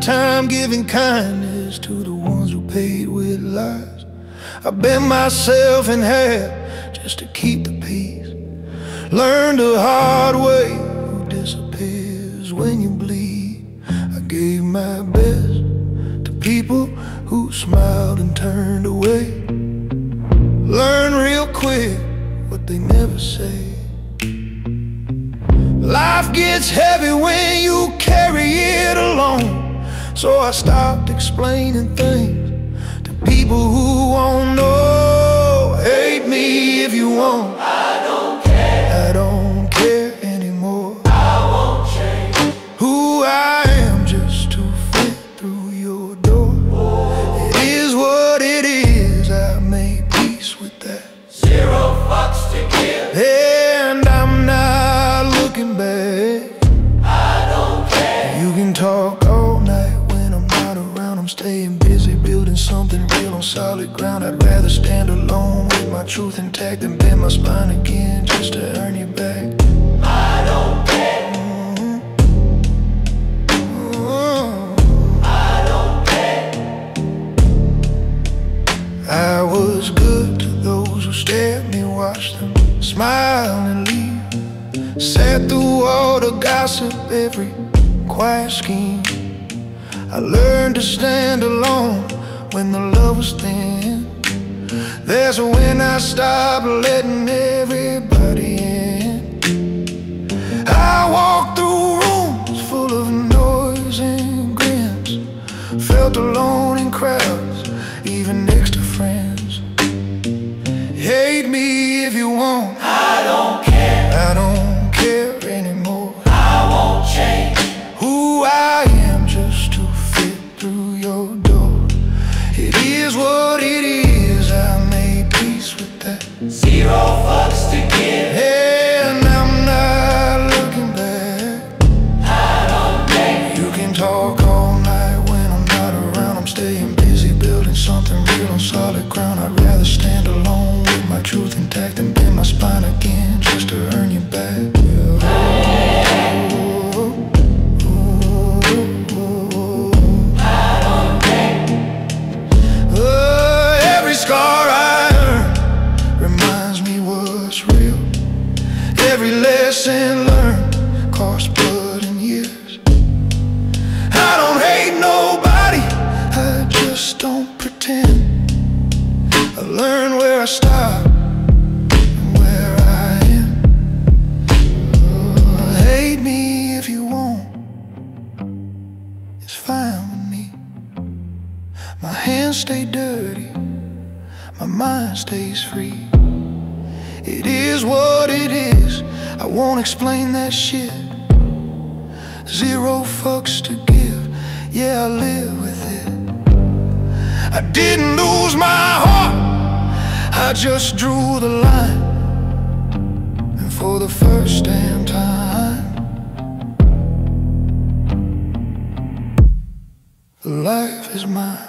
time giving kindness to the ones who paid with lies. I bent myself in half just to keep the peace. Learned the hard way who disappears when you bleed. I gave my best to people who smiled and turned away. Learn real quick what they never say. Life gets heavy when you carry it alone, so I stopped explaining things to people who won't know. Hate me if you want, I don't care. I don't care anymore. I won't change Who I am just to fit through your door. It is what it is, I made peace with that. 0 fucks to give. And I'm not looking back. I don't care. You can talk all night when I'm not around. I'm staying busy building something real on solid ground. I'd rather stand alone with my truth intact than bend my spine again just to earn you back. I don't care. I don't care. I was good to those who stared me, watched them smile and leave. Sat through all the gossip, every quiet scheme. I learned to stand alone when the love was thin. There's when I stopped letting everybody in. I walked through rooms full of noise and grins. Felt alone in crowds, even next to friends. Hate me if you want, I don't care. I don't care anymore. I won't change Who I am just to fit through your door. It is what it is, I made peace with that. 0 fucks to give. And I'm not looking back. I don't care. You can talk all night when I'm not around. I'm staying busy building something real on solid ground. I'd rather stand alone with my truth intact than bend my spine again just to earn you back. Every scar I earn reminds me what's real. Every lesson learned cost blood and years. I don't hate nobody, I just don't pretend. I learn where I stop and where I end. Hate me if you want, it's fine with me. My hands stay dirty, my mind stays free. It is what it is, I won't explain that shit. 0 fucks to give, yeah, I live with it. I didn't lose my heart, I just drew the line. And for the first damn time, life is mine.